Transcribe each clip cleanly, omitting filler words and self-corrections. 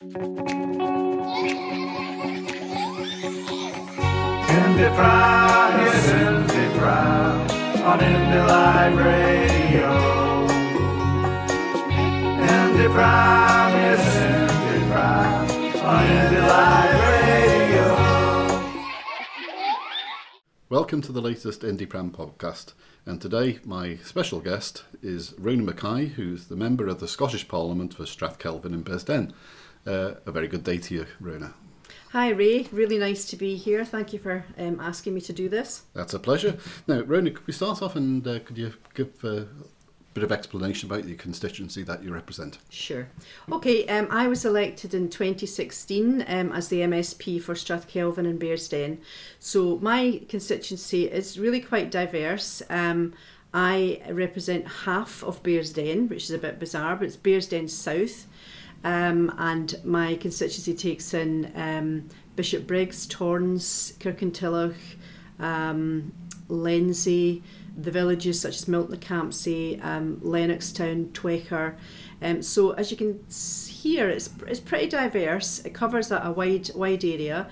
Indie Prime, yes, Indie Prime, on Indie Live Radio. Indie Prime, yes, Indie Prime, on Indie Live Radio. Welcome to the latest Indie Pram podcast, and today my special guest is Rona Mackay, who's the member of the Scottish Parliament for Strathkelvin and Bearsden. A very good day to you, Rona. Hi Ray, really nice to be here. Thank you for asking me to do this. That's a pleasure. Now, Rona, could we start off and could you give a bit of explanation about the constituency that you represent? Sure. Okay, I was elected in 2016 as the MSP for Strathkelvin and Bearsden. So my constituency is really quite diverse. I represent half of Bearsden, which is a bit bizarre, but it's Bearsden South. And my constituency takes in Bishopbriggs, Torrens, Kirkintilloch, Lenzie, the villages such as Milton-le-Campsie, Lennoxtown, Twecker. So as you can hear, it's pretty diverse. It covers a wide area.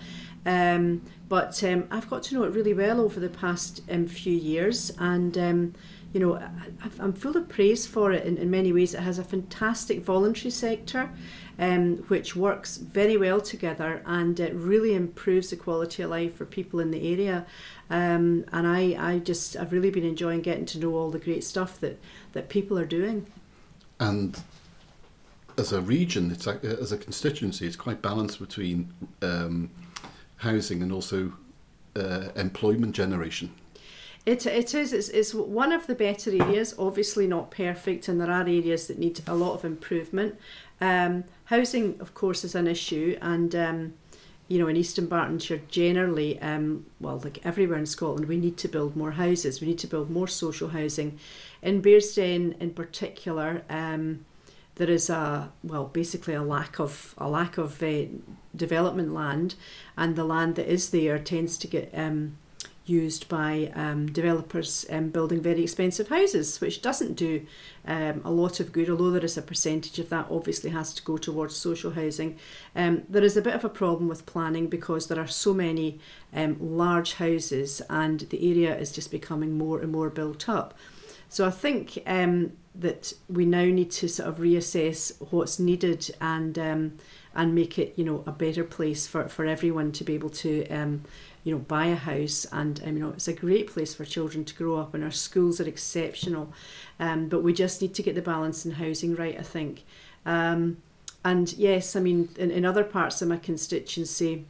But I've got to know it really well over the past few years, and you know, I'm full of praise for it in many ways. It has a fantastic voluntary sector, which works very well together, and it really improves the quality of life for people in the area. And I've really been enjoying getting to know all the great stuff that people are doing. And as a region, as a constituency, it's quite balanced between housing and also employment generation. It is. It's one of the better areas, obviously not perfect, and there are areas that need a lot of improvement. Housing, of course, is an issue, and you know, in Eastern Bartonshire generally, like everywhere in Scotland, we need to build more houses. We need to build more social housing. In Bearsden, in particular, there is basically a lack of development land, and the land that is there tends to get used by developers building very expensive houses, which doesn't do a lot of good, although there is a percentage of that obviously has to go towards social housing. There is a bit of a problem with planning because there are so many large houses, and the area is just becoming more and more built up. So I think that we now need to sort of reassess what's needed and make it, you know, a better place for everyone to be able to buy a house. And it's a great place for children to grow up, and our schools are exceptional, but we just need to get the balance in housing right, I think. And yes, I mean, in other parts of my constituency,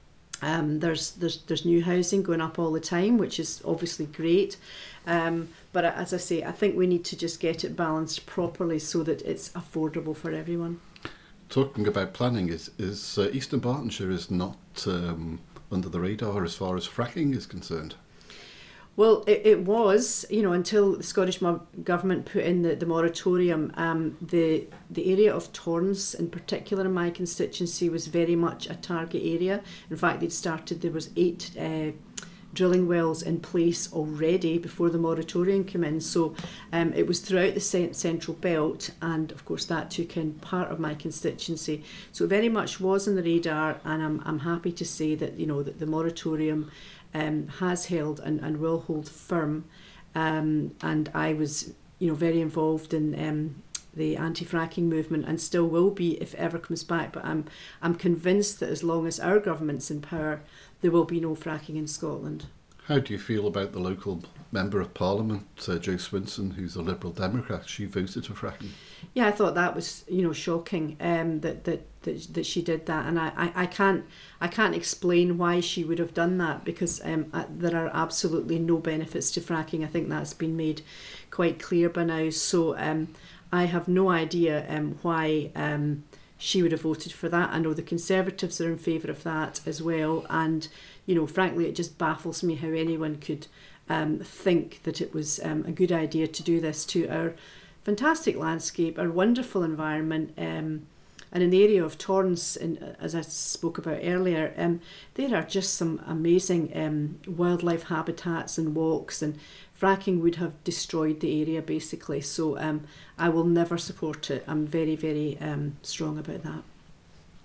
there's new housing going up all the time, which is obviously great. But as I say, I think we need to just get it balanced properly so that it's affordable for everyone. Talking about planning, is Eastern Bartonshire is not under the radar as far as fracking is concerned? Well, it was, until the Scottish Government put in the moratorium. The area of Torrens, in particular in my constituency, was very much a target area. In fact, there was 8 drilling wells in place already before the moratorium came in. So it was throughout the central belt, and of course that took in part of my constituency. So it very much was on the radar, and I'm happy to say that that the moratorium has held and will hold firm. And I was very involved in the anti-fracking movement, and still will be if it ever comes back. But I'm convinced that as long as our government's in power, there will be no fracking in Scotland. How do you feel about the local Member of Parliament, Jo Swinson, who's a Liberal Democrat? She voted for fracking. Yeah, I thought that was shocking that she did that, and I can't explain why she would have done that, because there are absolutely no benefits to fracking. I think that's been made quite clear by now. So I have no idea why she would have voted for that. I know the Conservatives are in favour of that as well, and frankly, it just baffles me how anyone could think that it was a good idea to do this to our fantastic landscape, our wonderful environment, and in the area of Torrens, as I spoke about earlier, there are just some amazing wildlife habitats and walks, and fracking would have destroyed the area basically. So I will never support it. I'm very, very strong about that.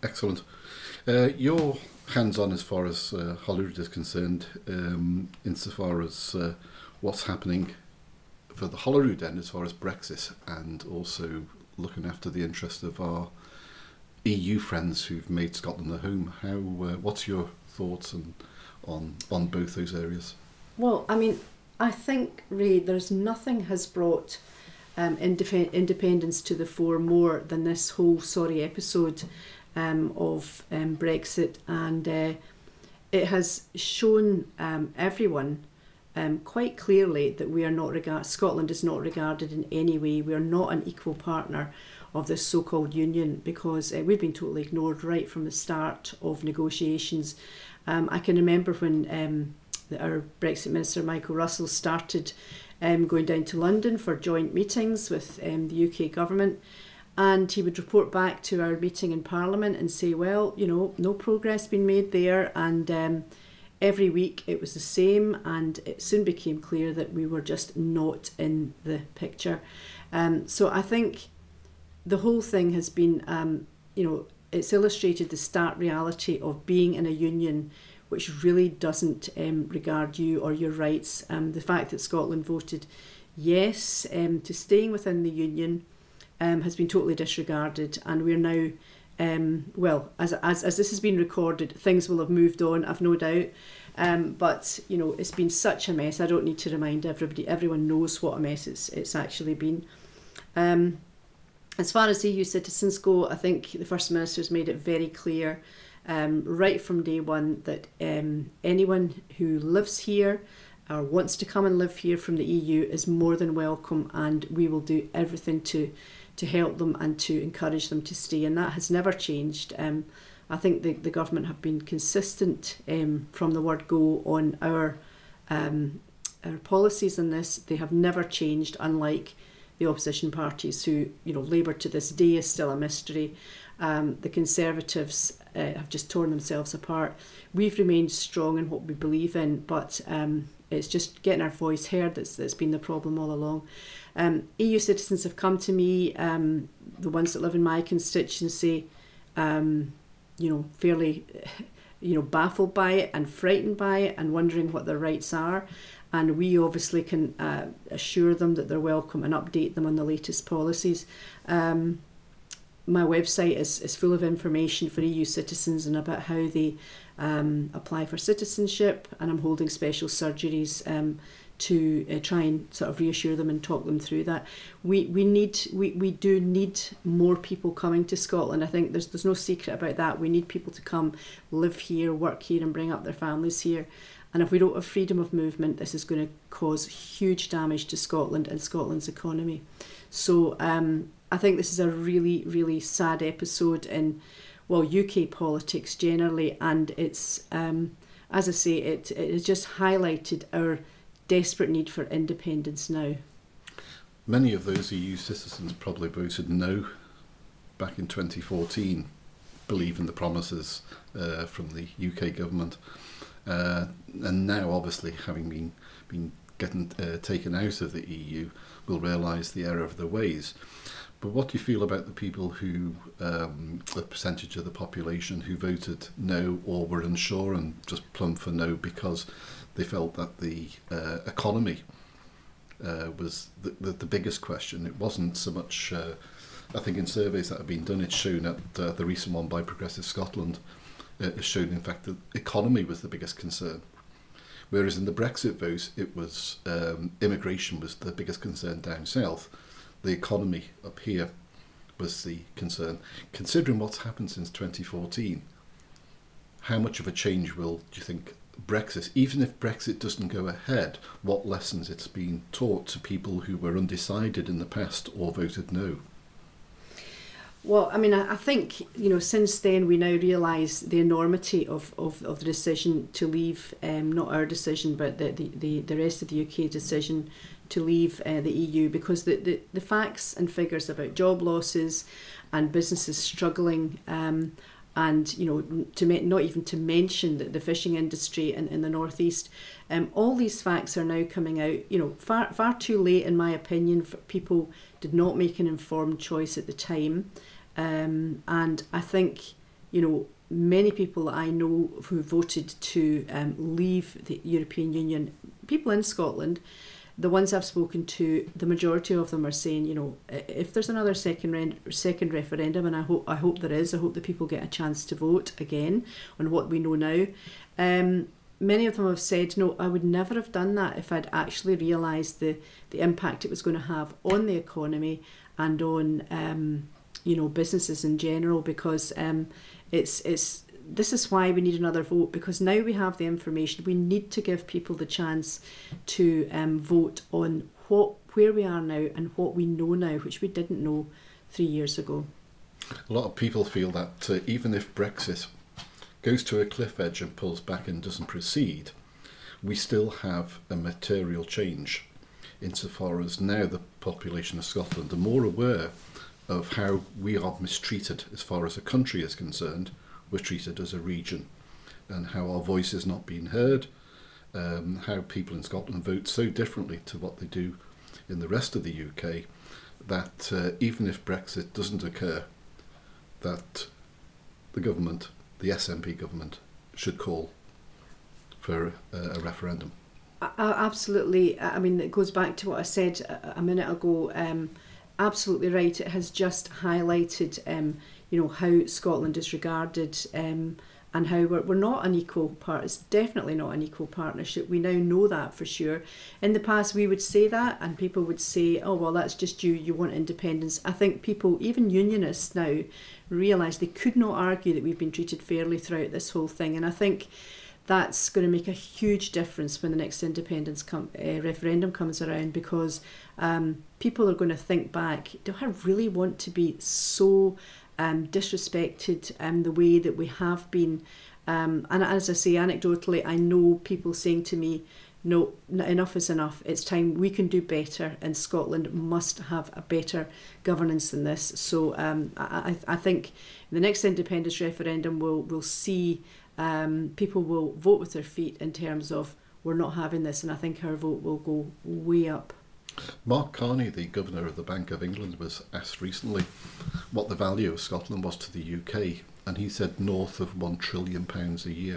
Excellent. You're hands-on as far as Holyrood is concerned, insofar as what's happening for the Holyrood end as far as Brexit, and also looking after the interest of our EU friends who've made Scotland a home. How? What's your thoughts on both those areas? Well, I mean, I think, Ray, there's nothing has brought independence to the fore more than this whole sorry episode of Brexit, and it has shown everyone quite clearly that we are not Scotland is not regarded in any way. We are not an equal partner of this so-called union, because we've been totally ignored right from the start of negotiations. I can remember when our Brexit Minister Michael Russell started going down to London for joint meetings with the UK government, and he would report back to our meeting in Parliament and say, well, you know, no progress been made there, and every week it was the same, and it soon became clear that we were just not in the picture. So I think the whole thing has been, it's illustrated the stark reality of being in a union which really doesn't regard you or your rights. The fact that Scotland voted yes to staying within the union has been totally disregarded, and we're now, as this has been recorded, things will have moved on, I've no doubt. But you know, it's been such a mess. I don't need to remind everybody. Everyone knows what a mess it's actually been. As far as EU citizens go, I think the First Minister's made it very clear right from day one that anyone who lives here or wants to come and live here from the EU is more than welcome, and we will do everything to help them and to encourage them to stay, and that has never changed. I think the government have been consistent from the word go on our policies on this. They have never changed, unlike the opposition parties who, you know, Labour to this day is still a mystery. The Conservatives have just torn themselves apart. We've remained strong in what we believe in, but it's just getting our voice heard that's been the problem all along. EU citizens have come to me, the ones that live in my constituency, fairly, baffled by it and frightened by it and wondering what their rights are. And we obviously can assure them that they're welcome and update them on the latest policies. My website is full of information for EU citizens and about how they apply for citizenship, and I'm holding special surgeries to try and sort of reassure them and talk them through that. We do need more people coming to Scotland. I think there's no secret about that. We need people to come, live here, work here, and bring up their families here. And if we don't have freedom of movement, this is going to cause huge damage to Scotland and Scotland's economy. So I think this is a really, really sad episode in, UK politics generally, and it's, as I say, it has just highlighted our desperate need for independence now. Many of those EU citizens probably voted no back in 2014, believing the promises from the UK government. And now, obviously, having been getting taken out of the EU, will realise the error of their ways. But what do you feel about the people who, the percentage of the population who voted no or were unsure and just plumb for no because they felt that the economy was the biggest question? It wasn't so much, I think in surveys that have been done, it's shown at the recent one by Progressive Scotland, it showed in fact that economy was the biggest concern. Whereas in the Brexit vote, it was immigration was the biggest concern down south. The economy up here was the concern. Considering what's happened since 2014, how much of a change do you think Brexit, even if Brexit doesn't go ahead, what lessons it's been taught to people who were undecided in the past or voted no? Well, I mean, I think, since then we now realise the enormity of the decision to leave, not our decision, but the rest of the UK decision to leave the EU, because the facts and figures about job losses and businesses struggling, and, not even to mention the fishing industry in the northeast, all these facts are now coming out, far too late, in my opinion. For people did not make an informed choice at the time. And I think, many people that I know who voted to leave the European Union, people in Scotland, the ones I've spoken to, the majority of them are saying, if there's another second referendum, and I hope there is, I hope that people get a chance to vote again on what we know now. Many of them have said, no, I would never have done that if I'd actually realised the impact it was going to have on the economy and on businesses in general, because this is why we need another vote, because now we have the information. We need to give people the chance to vote on where we are now and what we know now, which we didn't know 3 years ago. A lot of people feel that even if Brexit goes to a cliff edge and pulls back and doesn't proceed, we still have a material change insofar as now the population of Scotland are more aware of how we are mistreated as far as a country is concerned. We're treated as a region, and how our voice is not being heard, how people in Scotland vote so differently to what they do in the rest of the UK, that even if Brexit doesn't occur, that the government, the SNP government, should call for a referendum. Absolutely. I mean, it goes back to what I said a minute ago. Absolutely right. It has just highlighted how Scotland is regarded, and how we're not an equal part. It's definitely not an equal partnership. We now know that for sure. In the past, we would say that, and people would say, "Oh well, that's just you want independence." I think people, even unionists now, realise they could not argue that we've been treated fairly throughout this whole thing, and I think that's going to make a huge difference when the next independence referendum comes around, because people are going to think back, do I really want to be so disrespected the way that we have been? And as I say, anecdotally, I know people saying to me, no, enough is enough. It's time. We can do better, and Scotland must have a better governance than this. So I think the next independence referendum we'll see people will vote with their feet in terms of we're not having this, and I think our vote will go way up. Mark Carney, the Governor of the Bank of England, was asked recently what the value of Scotland was to the UK, and he said north of £1 trillion a year.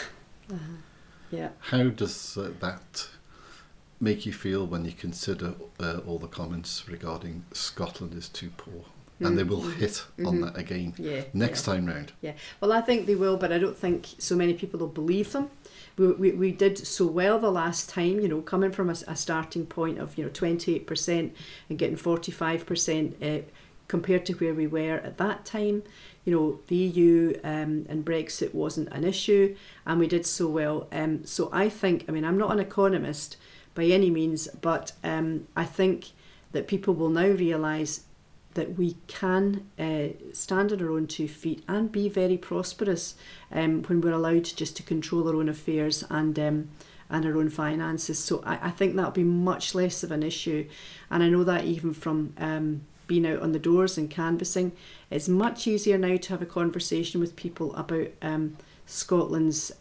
Yeah. How does that make you feel when you consider all the comments regarding Scotland is too poor? And they will hit on that again next time round. Yeah, well, I think they will, but I don't think so many people will believe them. We did so well the last time, coming from a starting point of 28% and getting 45% compared to where we were at that time. The EU and Brexit wasn't an issue, and we did so well. So I think, I'm not an economist by any means, but I think that people will now realise that we can stand on our own 2 feet and be very prosperous when we're allowed just to control our own affairs and our own finances. So I think that'll be much less of an issue. And I know that even from being out on the doors and canvassing, it's much easier now to have a conversation with people about Scotland's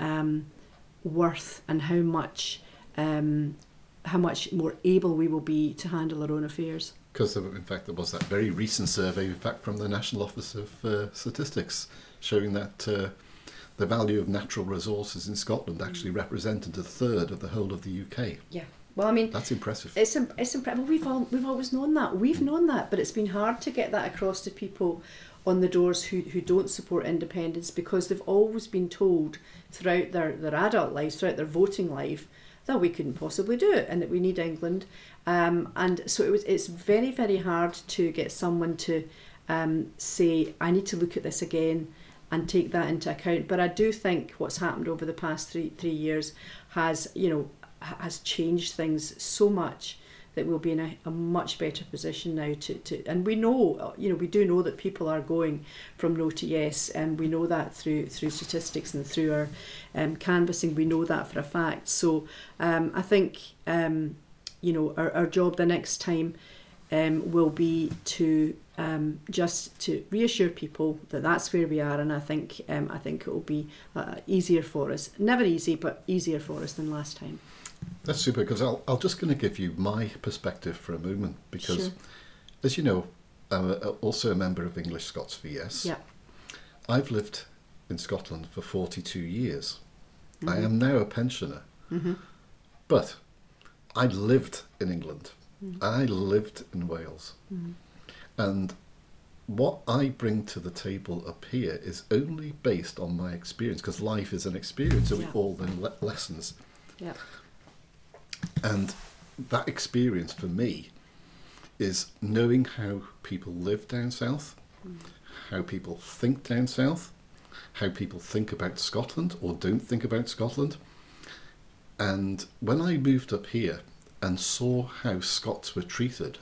worth and how much more able we will be to handle our own affairs. Because, in fact, there was that very recent survey, in fact, from the National Office of Statistics, showing that the value of natural resources in Scotland actually represented a third of the whole of the UK. Yeah, well, that's impressive. It's impressive. We've always known that. We've known that, but it's been hard to get that across to people on the doors who don't support independence, because they've always been told throughout their adult lives, throughout their voting life, that we couldn't possibly do it and that we need England. And so it's very, very hard to get someone to say, I need to look at this again and take that into account. But I do think what's happened over the past three years has changed things so much that we'll be in a much better position now to and we know, we do know that people are going from no to yes, and we know that through statistics and through our canvassing. We know that for a fact. So I think our job the next time will be to just to reassure people that that's where we are, and I think it will be easier for us. Never easy, but easier for us than last time. That's super, because I'll just going to give you my perspective for a moment, because Sure. As you know, I'm also a member of English Scots VS. Yeah. I've lived in Scotland for 42 years. I am now a pensioner. Mm-hmm. But I lived in England. I lived in Wales. And what I bring to the table up here is only based on my experience, because life is an experience, so we all learn lessons. Yeah. And that experience for me is knowing how people live down south, how people think down south, how people think about Scotland or don't think about Scotland. And when I moved up here and saw how Scots were treated,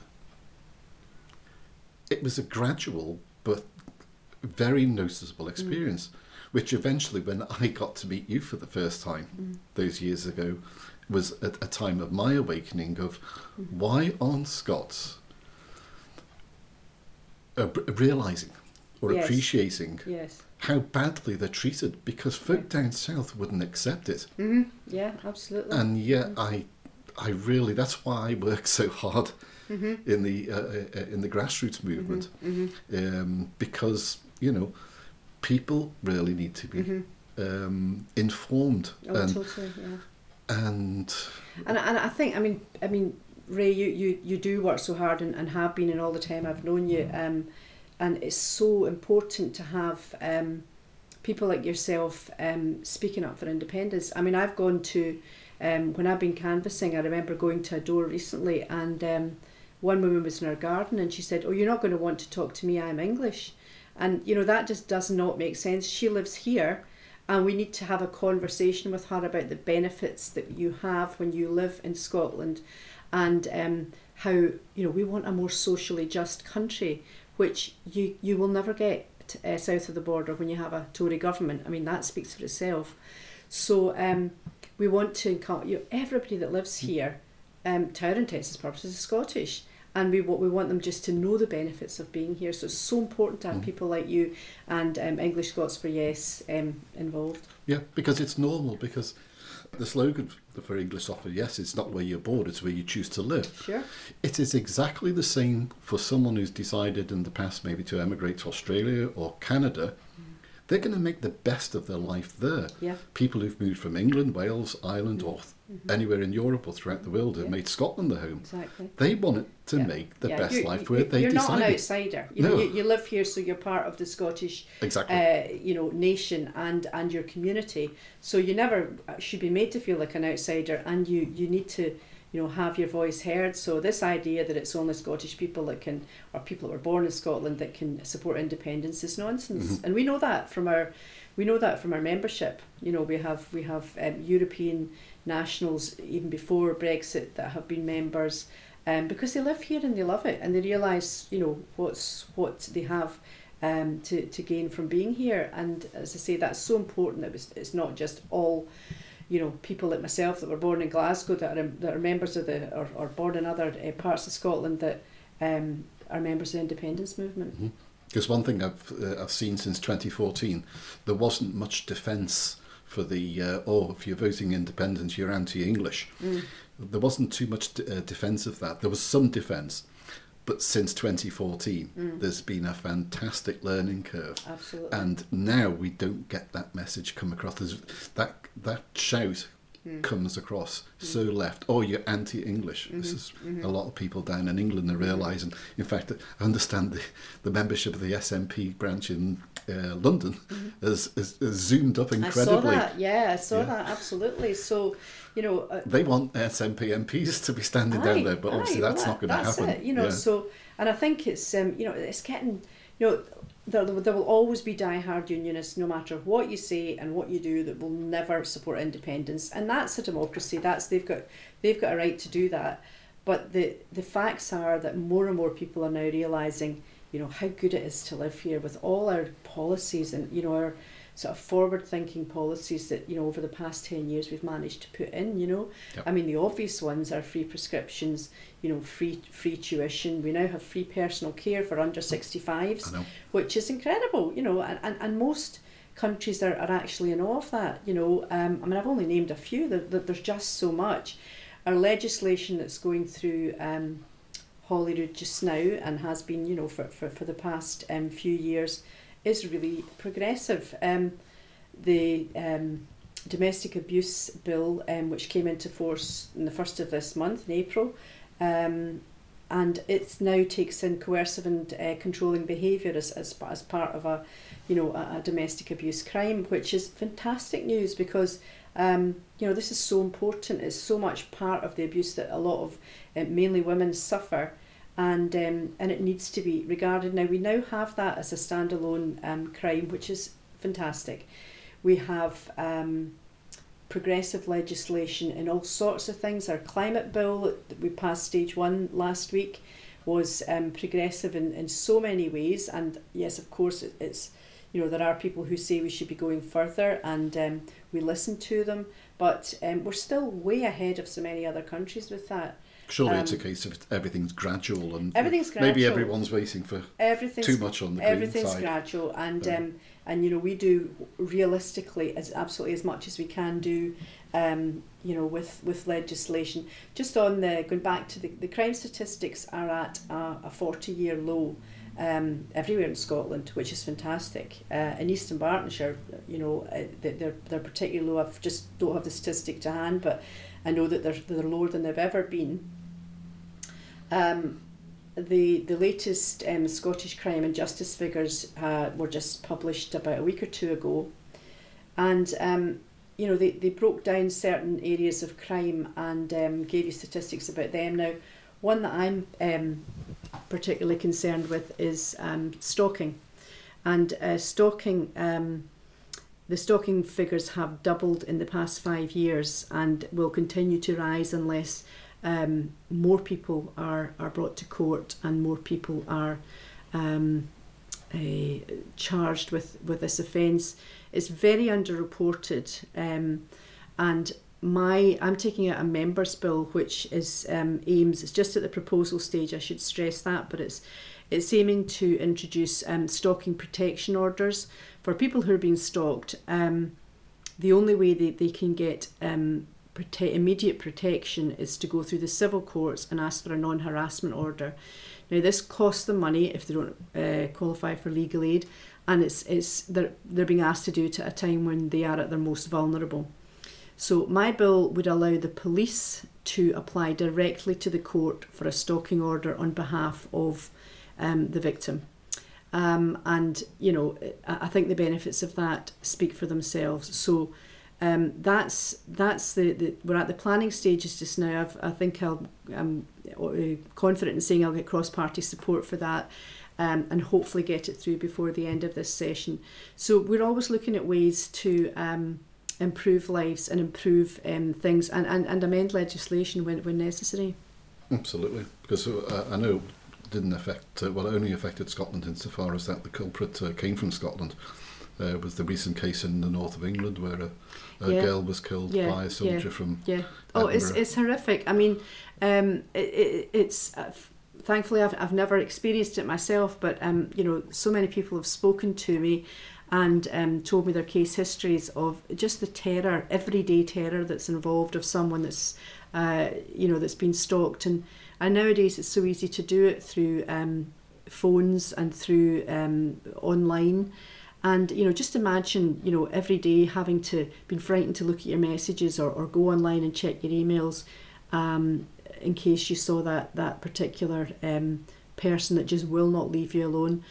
it was a gradual but very noticeable experience, which eventually, when I got to meet you for the first time those years ago, was a time of my awakening of why aren't Scots realising or Yes. appreciating Yes. how badly they're treated, because folk down south wouldn't accept it. Yeah, absolutely. And yet I really, that's why I work so hard in the grassroots movement, because, you know, people really need to be informed. Oh, totally, yeah. And And I think, I mean, Ray, you do work so hard and have been in all the time I've known you, and it's so important to have people like yourself speaking up for independence. I mean, I've gone to, when I've been canvassing, I remember going to a door recently, and one woman was in her garden and she said, "Oh, you're not going to want to talk to me, I'm English." And, you know, that just does not make sense. She lives here, and we need to have a conversation with her about the benefits that you have when you live in Scotland, and how, you know, we want a more socially just country, which you will never get south of the border when you have a Tory government. I mean, that speaks for itself. So we want to encourage everybody that lives here, to our intents purposes, is Scottish. And we want them just to know the benefits of being here. So it's so important to have people like you and English Scots for Yes involved. yeah, because it's normal, because the slogan for English Scots for Yes is not where you're born, it's where you choose to live. Sure. It is exactly the same for someone who's decided in the past maybe to emigrate to Australia or Canada. They're going to make the best of their life there. Yeah. People who've moved from England, Wales, Ireland, or anywhere in Europe or throughout the world have made Scotland their home. Exactly. They want it to make the best life where they You're decided. not an outsider. You know, No. you live here, so you're part of the Scottish Exactly. nation and your community. So you never should be made to feel like an outsider, and you need to, you know, have your voice heard. So this idea that it's only Scottish people that can, or people that were born in Scotland that can support independence is nonsense. And we know that from our membership. You know, we have European nationals even before Brexit that have been members, because they live here and they love it, and they realise, you know, what they have to gain from being here. And as I say, that's so important that it's not just all, you know, people like myself that were born in Glasgow that are members of or born in other parts of Scotland that are members of the independence movement. Because one thing I've seen since 2014, there wasn't much defence for the if you're voting independence, you're anti-English. There wasn't too much defence of that. There was some defence, but since 2014, there's been a fantastic learning curve. Absolutely. And now we don't get that message come across. There's that shout comes across so left. Oh, you're anti-English. This is a lot of people down in England are realising. In fact, I understand the membership of the SNP branch in London has zoomed up incredibly. I saw that, absolutely. So, you know... they want SNP MPs to be standing down there, but obviously that's not going to happen. It, you know, so... And I think it's, you know, it's getting... You know, there will always be die-hard unionists, no matter what you say and what you do, that will never support independence, and that's a democracy. They've got a right to do that. But the facts are that more and more people are now realising, you know, how good it is to live here with all our policies and, you know, our sort of forward-thinking policies that, you know, over the past 10 years we've managed to put in, you know. Yep. I mean, the obvious ones are free prescriptions, you know, free tuition. We now have free personal care for under 65s, which is incredible, you know, and most countries are actually in awe of that, you know. I mean, I've only named a few, there's just so much. Our legislation that's going through Holyrood just now and has been, you know, for the past few years is really progressive. the domestic abuse bill, which came into force on the 1st of this month, in April, and it now takes in coercive and controlling behaviour as part of a domestic abuse crime, which is fantastic news because this is so important. It's so much part of the abuse that a lot of mainly women suffer, and it needs to be regarded. Now we now have that as a standalone crime, which is fantastic. We have progressive legislation in all sorts of things. Our climate bill that we passed stage 1 last week was progressive in so many ways, and yes, of course, it's there are people who say we should be going further, and we listen to them, but we're still way ahead of so many other countries with that. Surely it's a case of everything's gradual, and everything's gradual. Maybe everyone's waiting for too much on the green everything's side. Gradual, and we do realistically absolutely as much as we can do, with legislation. Just on going back to the crime statistics are at a 40-year low everywhere in Scotland, which is fantastic. In East Bartonshire, they're particularly low. I just don't have the statistic to hand, but I know that they're lower than they've ever been. The latest Scottish crime and justice figures were just published about a week or two ago, and they broke down certain areas of crime and gave you statistics about them. Now, one that I'm particularly concerned with is stalking, and stalking. The stalking figures have doubled in the past 5 years and will continue to rise unless more people are brought to court and more people are charged with this offence. It's very underreported, and I'm taking out a members' bill which is it's just at the proposal stage, I should stress that, but it's aiming to introduce stalking protection orders for people who are being stalked. The only way they can get immediate protection is to go through the civil courts and ask for a non-harassment order. Now this costs them money if they don't qualify for legal aid, and they're being asked to do it at a time when they are at their most vulnerable. So my bill would allow the police to apply directly to the court for a stalking order on behalf of the victim. And I think the benefits of that speak for themselves. So that's we're at the planning stages just now. I think I'm confident in saying I'll get cross-party support for that, and hopefully get it through before the end of this session. So we're always looking at ways to improve lives and improve things and amend legislation when necessary. Absolutely, because I know it didn't affect, it only affected Scotland insofar as that the culprit came from Scotland. Was the recent case in the north of England where a girl was killed by a soldier from Oh, Edinburgh. it's horrific. I mean, it's thankfully I've never experienced it myself, but so many people have spoken to me and told me their case histories of just the terror, everyday terror that's involved of someone that's that's been stalked, and nowadays it's so easy to do it through phones and through online. And just imagine every day having to be frightened to look at your messages or go online and check your emails in case you saw that particular person that just will not leave you alone.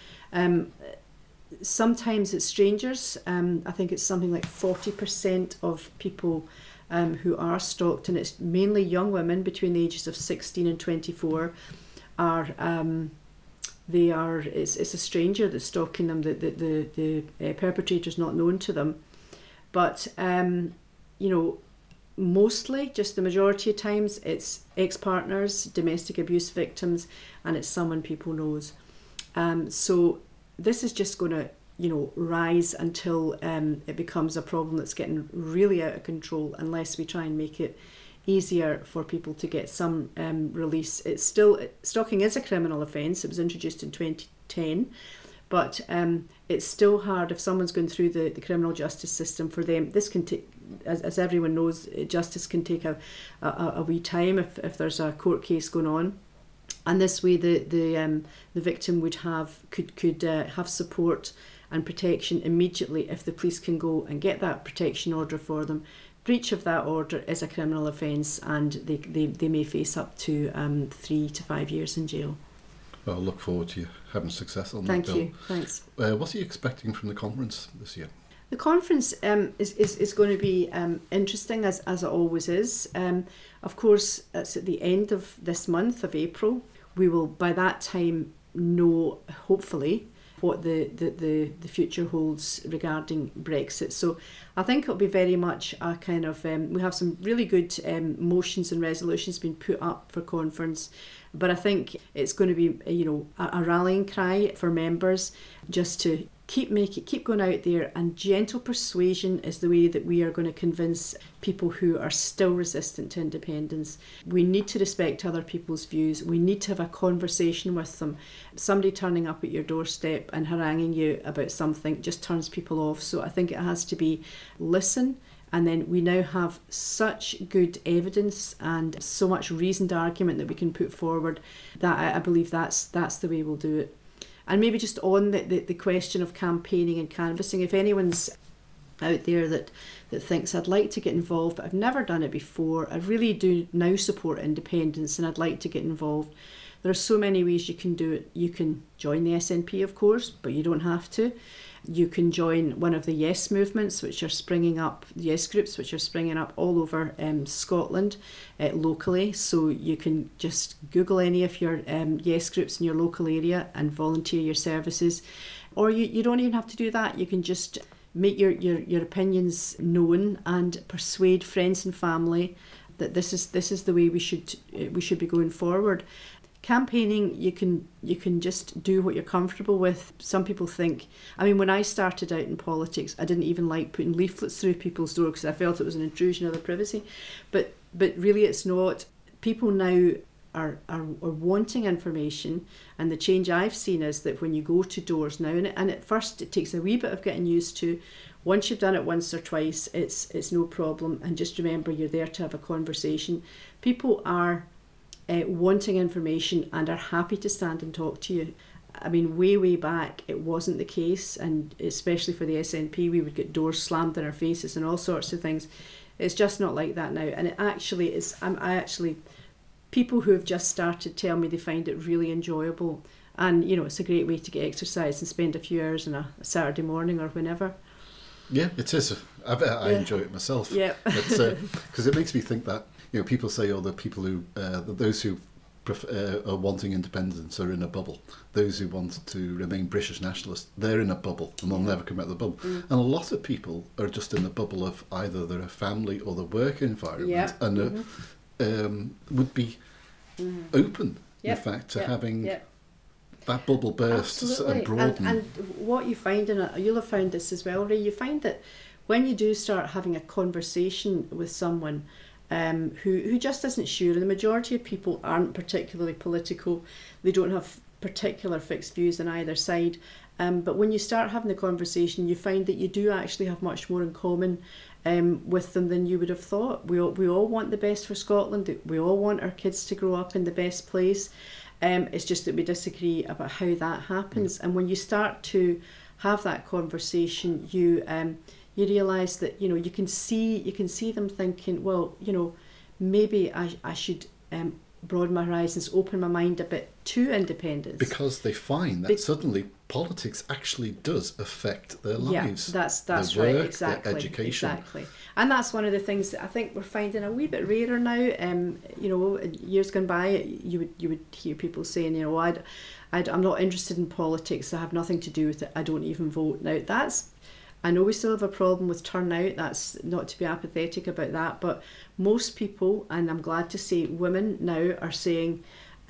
Sometimes it's strangers. I think it's something like 40% of people who are stalked, and it's mainly young women between the ages of 16 and 24 are it's a stranger that's stalking them. The perpetrator's not known to them, but mostly, just the majority of times, it's ex-partners, domestic abuse victims, and it's someone people knows. So this is just going to rise until it becomes a problem that's getting really out of control, unless we try and make it easier for people to get some release. It's still, stalking is a criminal offence. It was introduced in 2010, but it's still hard if someone's going through the criminal justice system. For them, this can take, as everyone knows, justice can take a wee time if there's a court case going on. And this way, the victim could have support and protection immediately if the police can go and get that protection order for them. Breach of that order is a criminal offence, and they may face up to 3 to 5 years in jail. Well, I look forward to you having success on that Thank bill. you. Thanks. What are you expecting from the conference this year? The conference is going to be interesting, as it always is. Of course, it's at the end of this month of April. We will, by that time, know, hopefully, what the future holds regarding Brexit. So I think it'll be very much a kind of, we have some really good motions and resolutions being put up for conference, but I think it's going to be, a rallying cry for members just to keep going out there, and gentle persuasion is the way that we are going to convince people who are still resistant to independence. We need to respect other people's views. We need to have a conversation with them. Somebody turning up at your doorstep and haranguing you about something just turns people off. So I think it has to be listen. And then we now have such good evidence and so much reasoned argument that we can put forward that I believe that's the way we'll do it. And maybe just on the question of campaigning and canvassing, if anyone's out there that thinks I'd like to get involved but I've never done it before, I really do now support independence and I'd like to get involved. There are so many ways you can do it. You can join the SNP, of course, but you don't have to. You can join one of the Yes movements, which are springing up, Yes groups, which are springing up all over Scotland locally. So you can just Google any of your Yes groups in your local area and volunteer your services. Or you don't even have to do that. You can just make your opinions known and persuade friends and family that this is the way we should be going forward. Campaigning, you can just do what you're comfortable with. Some people think, when I started out in politics, I didn't even like putting leaflets through people's doors because I felt it was an intrusion of their privacy. But really it's not. People now are wanting information, and the change I've seen is that when you go to doors now, and at first it takes a wee bit of getting used to. Once you've done it once or twice, it's no problem. And just remember, you're there to have a conversation. People are wanting information and are happy to stand and talk to you. Way back it wasn't the case, and especially for the SNP we would get doors slammed in our faces and all sorts of things. It's just not like that now, and it actually is. People who have just started tell me they find it really enjoyable, and it's a great way to get exercise and spend a few hours on a Saturday morning or whenever. Yeah, it is. I enjoy it myself. Yeah, because it makes me think that people say, the people who those who are wanting independence are in a bubble. Those who want to remain British nationalists, they're in a bubble and they'll never come out of the bubble. And a lot of people are just in the bubble of either their family or the work environment, and would be open, in fact, to having that bubble burst and broaden. And what you find, you'll have found this as well, Ray, you find that when you do start having a conversation with someone who just isn't sure, and the majority of people aren't particularly political, they don't have particular fixed views on either side, but when you start having the conversation, you find that you do actually have much more in common with them than you would have thought. We all want the best for Scotland. We all want our kids to grow up in the best place. It's just that we disagree about how that happens. And when you start to have that conversation, you realise that you can see them thinking, well, maybe I should broaden my horizons, open my mind a bit to independence, because they find that suddenly politics actually does affect their lives. Yeah, that's their right, work, exactly, their education. exactly. And that's one of the things that I think we're finding a wee bit rarer now. Years gone by, you would hear people saying, I'm not interested in politics. I have nothing to do with it. I don't even vote. Now I know we still have a problem with turnout. That's not to be apathetic about that, but most people, and I'm glad to say women now, are saying,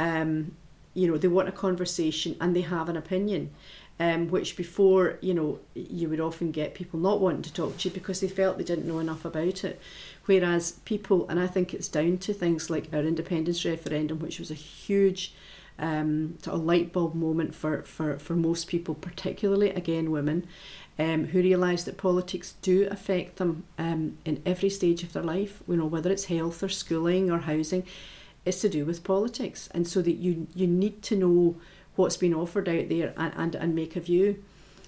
they want a conversation and they have an opinion, which before, you would often get people not wanting to talk to you because they felt they didn't know enough about it. Whereas people, and I think it's down to things like our independence referendum, which was a huge sort of light bulb moment for most people, particularly, again, women, who realise that politics do affect them in every stage of their life, whether it's health or schooling or housing, it's to do with politics. And so that you need to know what's been offered out there and make a view.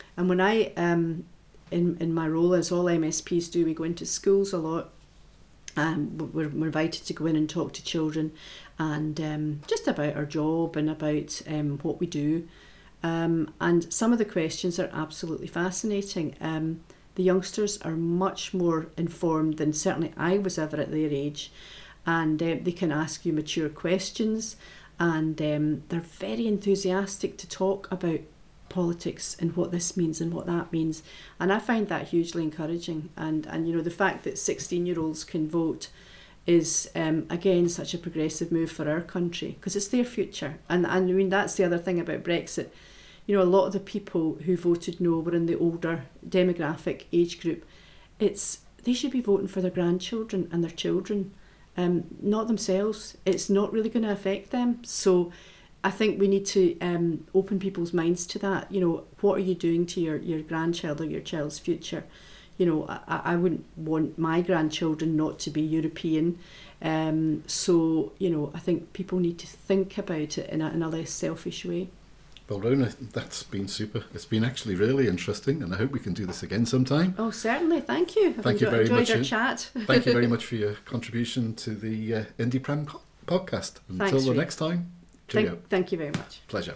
And when I, in my role, as all MSPs do, we go into schools a lot. We're invited to go in and talk to children and just about our job and about what we do. And some of the questions are absolutely fascinating. The youngsters are much more informed than certainly I was ever at their age, and they can ask you mature questions, and they're very enthusiastic to talk about politics and what this means and what that means, and I find that hugely encouraging. And you know, the fact that 16-year-olds can vote is again such a progressive move for our country, because it's their future. And I mean, that's the other thing about Brexit. You know, a lot of the people who voted no were in the older demographic age group. They should be voting for their grandchildren and their children, not themselves. It's not really going to affect them. So I think we need to open people's minds to that. You know, what are you doing to your grandchild or your child's future? You know, I wouldn't want my grandchildren not to be European. So, you know, I think people need to think about it in a less selfish way. Well, Rona, that's been super. It's been actually really interesting, and I hope we can do this again sometime. Oh, certainly. Thank you. Thank you very much. Enjoyed our chat. Thank you very much for your contribution to the Indie Pram podcast. Until the next time, cheerio. Thank you very much. Pleasure.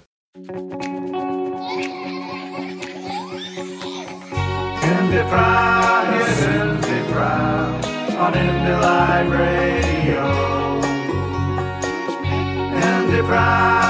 Indie Pram, yes, Indie Pram, on Indie Live Radio. Indie Pram.